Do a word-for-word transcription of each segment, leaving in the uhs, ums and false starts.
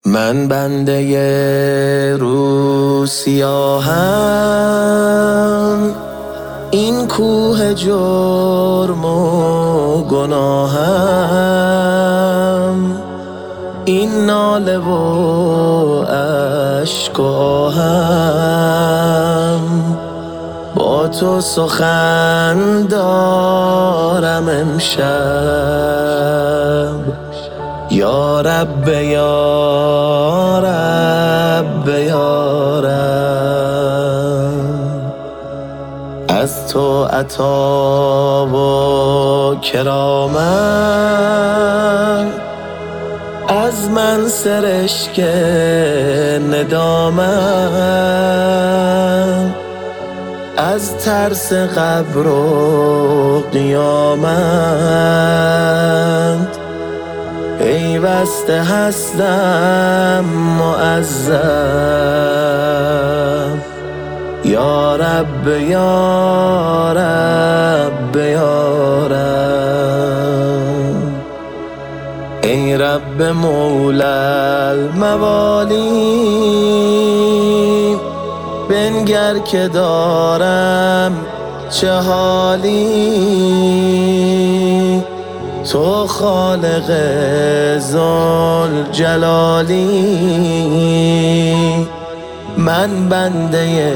من بنده رو سیاهم، این کوه جرم و گناهم، این ناله و اشک و آهم. با تو سخن دارم امشب، یا رب یا رب یا رب. از تو عطا و کرامت، از من سرشک ندامت، از ترس قبر و قیامت پیوسته هستم معذب. یا رب یا رب یا رب. ای رب مولا الموالی، بنگر که دارم چه حالی. تو خالق ذوالجلالی، من بنده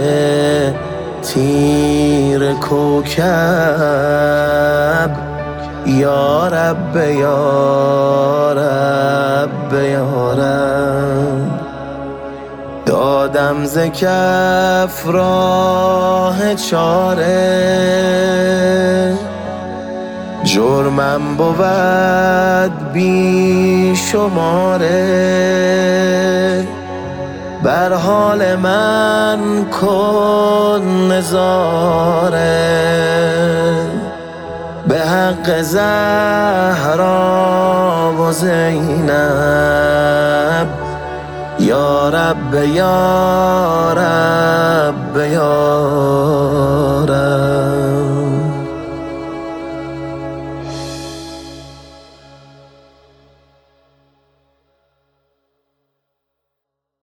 تیر کوکب. یا رب یا رب یا رب. دادم ز کف راه چاره، جرمم بود بی شماره. بر حال من کن نظاره، به حق زهرا و زینب. یا رب یا رب یا رب.